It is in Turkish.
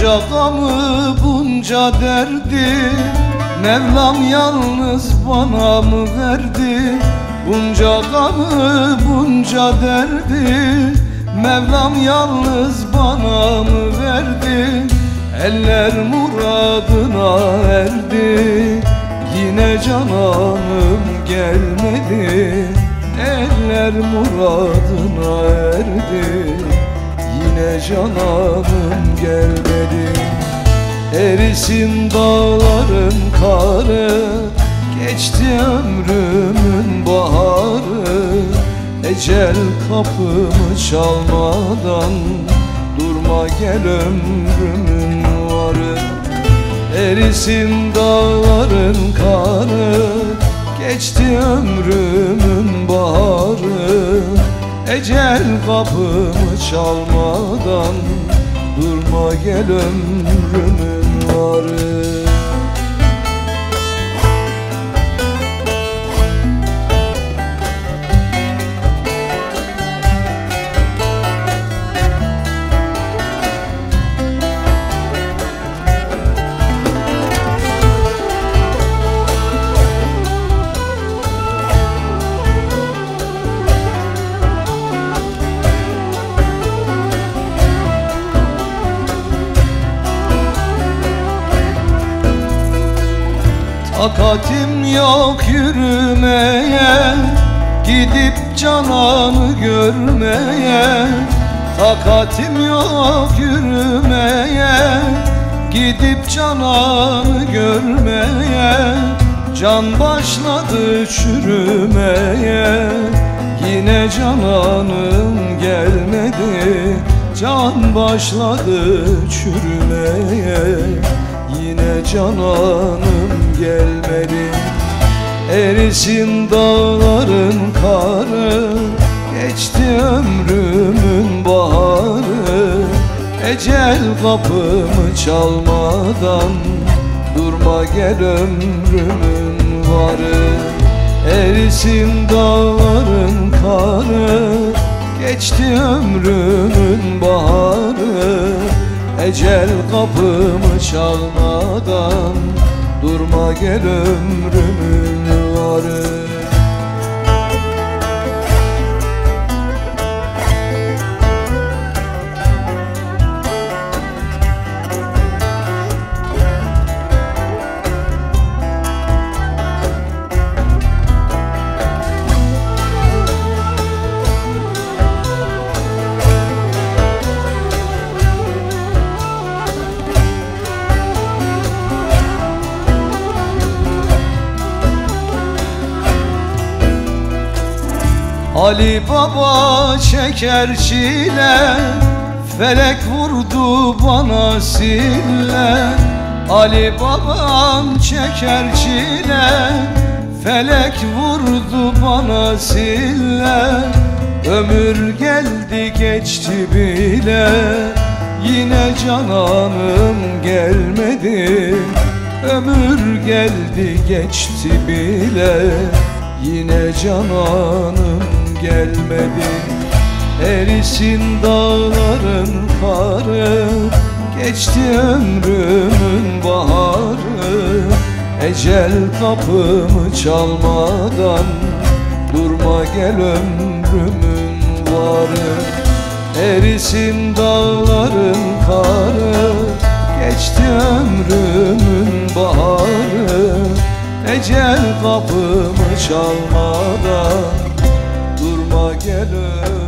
Bunca gamı, bunca derdi Mevlam yalnız bana mı verdi? Bunca gamı, bunca derdi Mevlam yalnız bana mı verdi? Eller muradına erdi, yine cananım gelmedi. Eller muradına erdi, yine cananım gelmedi. Erisin dağların karı, geçti ömrümün baharı. Ecel kapımı çalmadan durma gel ömrümün varı. Erisin dağların karı, geçti ömrümün baharı. Ecel kapımı çalmadan durma gel ömrümün varı. Takatim yok yürümeye, gidip cananı görmeye. Takatim yok yürümeye, gidip cananı görmeye. Can başladı çürümeye, yine cananım gelmedi. Can başladı çürümeye, yine cananım gelmedi. Erisin dağların karı, geçti ömrümün baharı. Ecel kapımı çalmadan durma gel ömrümün varı. Erisin dağların karı, geçti ömrümün baharı. Ecel kapımı çalmadan durma gel ömrümün varı. Ali Baba çeker çile, felek vurdu bana sille. Ali babam çeker çile, felek vurdu bana sille. Ömür geldi geçti bile, yine cananım gelmedi. Ömür geldi geçti bile, yine cananım gelmedi. Erisin dağların karı, geçti ömrümün baharı. Ecel kapımı çalmadan durma gel ömrümün varı. Erisin dağların karı, geçti ömrümün baharı. Ecel kapımı çalmadan durma gel ömrümün